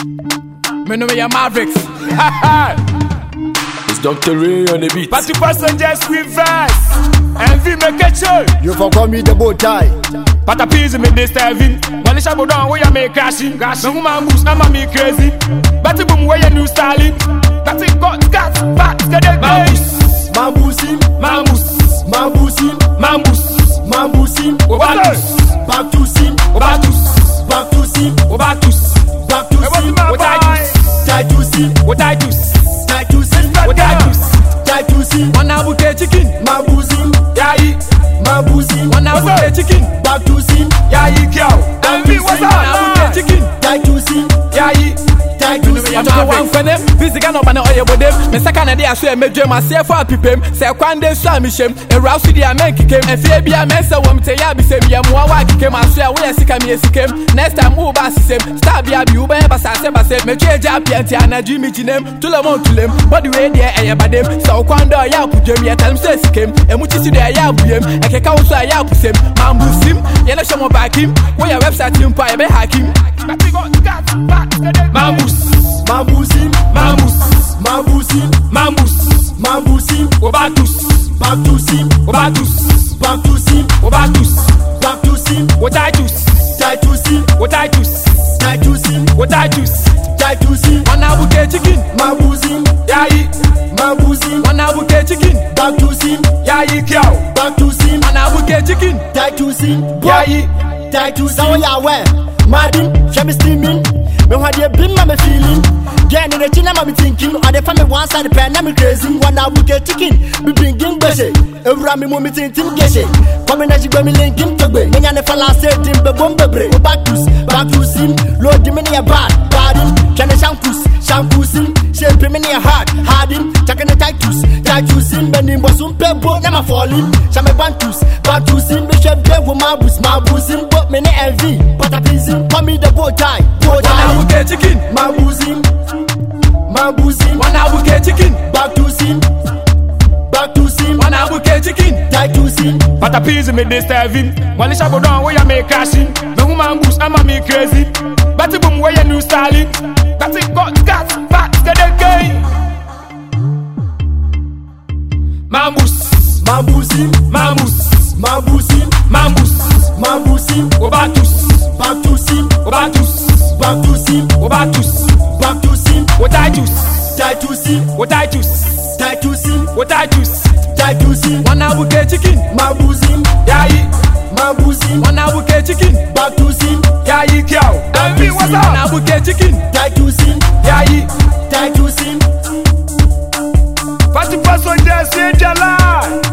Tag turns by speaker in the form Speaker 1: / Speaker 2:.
Speaker 1: Me know your Mavericks.
Speaker 2: It's Dr. Ray on the beat.
Speaker 3: But the person just reverse. Envy make a show.
Speaker 4: You for call me the bow tie.
Speaker 3: But a piece me this Steven. When the shadow down where you make crashing. No woman boost, I'm me crazy. But the boom where you new styling. But it got cats, back, get it.
Speaker 4: Mambusim,
Speaker 3: Mambus,
Speaker 4: Mambusim,
Speaker 3: Mambus,
Speaker 4: Mambusim,
Speaker 3: Obatus,
Speaker 4: back to sim,
Speaker 3: Obatus,
Speaker 4: back to sim,
Speaker 3: Obatus,
Speaker 4: back to sim,
Speaker 3: what
Speaker 4: tie to sim,
Speaker 3: what I do,
Speaker 4: tie to sim,
Speaker 3: what I do,
Speaker 4: tie to sim,
Speaker 1: One abuke chicken.
Speaker 4: Mambusim,
Speaker 3: Yayi,
Speaker 4: Mambusim,
Speaker 1: One abuke chicken.
Speaker 4: back to sim,
Speaker 3: Yayi, cow, Envy, what's
Speaker 1: One abuke
Speaker 3: up?
Speaker 1: chicken.
Speaker 4: tie to sim,
Speaker 3: Yayi,
Speaker 4: tie to sim.
Speaker 1: Atoto one for them. Physical no man oye bodem. Me saka na dey aso me dwem ase for apipem. Se kwande so amishem. E raw so dey amen kikem. E fie bia men se wom te ya bi sem ye mo wa kikem aso ya we sika me sikem. Next time u ba sisem. Star bia bi u ba ba sase ba se me twe ja pia nti anaju mi jinem. Tulemo tulem. Body we dey eye badem. Se kwande ya kudwem ye talem se sikem. E mu chisi dey ya buem. E keka wo so ya kusem. Mambusim. Ye no shomo bakim. We your website impa e be hakim.
Speaker 3: but we got cats, back, get it. Mambus,
Speaker 4: Mambusim,
Speaker 3: Mambus,
Speaker 4: Mambusim,
Speaker 3: Mambus,
Speaker 4: Mambusim,
Speaker 3: Obatus,
Speaker 4: back to sim,
Speaker 3: Obatus,
Speaker 4: back to sim,
Speaker 3: Obatus,
Speaker 4: back to sim,
Speaker 3: what I do,
Speaker 4: tie to sim,
Speaker 3: what I do,
Speaker 4: tie to sim,
Speaker 3: what I do,
Speaker 4: tie to sim,
Speaker 1: One abuke chicken.
Speaker 4: Mambusim,
Speaker 3: Yayi,
Speaker 4: Mambusim,
Speaker 1: One abuke chicken.
Speaker 4: back to sim,
Speaker 3: Yayi, cow,
Speaker 4: back to sim,
Speaker 1: One abuke chicken.
Speaker 4: tie to sim,
Speaker 3: Yayi,
Speaker 4: tie to sim. Now you aware, Madin, she be steaming. Me what you been, me feeling. Get in the chin, I'm thinking. Or the family one side, the pen, I'm crazy. One hour get chicken, we bringing beshe. Every me moment in Tim Geshe. Coming as you go, me linking to be. Many of the fellas said, Tim, the bomb, back to sim. Lord, the many a bad, badin. Can a shampoo sim. Shape many a hardin. Taking a titus sim. Bending was some pebble, never falling. Shame bantus, back to sim. Bishop, Devo, Mabus sim. But many LV, but a prison. Call me the bow tie.
Speaker 1: One abuke chicken.
Speaker 4: Mambusim,
Speaker 1: One abuke chicken.
Speaker 4: back to sim,
Speaker 1: One abuke chicken.
Speaker 4: tie to sim,
Speaker 3: but a piece me this Steven. When the shadow down where you make crashing. No woman boost, I'm me crazy. But the boom where you new styling. But it got cats, back, get it game. Mambus,
Speaker 4: Mambusim,
Speaker 3: Mambus,
Speaker 4: Mambusim,
Speaker 3: Mambus, Obatus,
Speaker 4: back to sim,
Speaker 3: Obatus,
Speaker 4: back to sim,
Speaker 3: Obatus,
Speaker 4: back to sim,
Speaker 3: what I do,
Speaker 4: tie to sim,
Speaker 3: what I do,
Speaker 4: tie to sim,
Speaker 3: what I do,
Speaker 4: tie to sim,
Speaker 1: One abuke chicken.
Speaker 4: Mambusim,
Speaker 3: Yayi,
Speaker 1: One abuke chicken.
Speaker 4: back to sim,
Speaker 3: Yayi, cow, Envy, what's
Speaker 1: One
Speaker 3: up?
Speaker 1: abuke chicken.
Speaker 4: tie to sim,
Speaker 3: Yayi,
Speaker 4: tie to sim.
Speaker 3: but the person just said Jalai.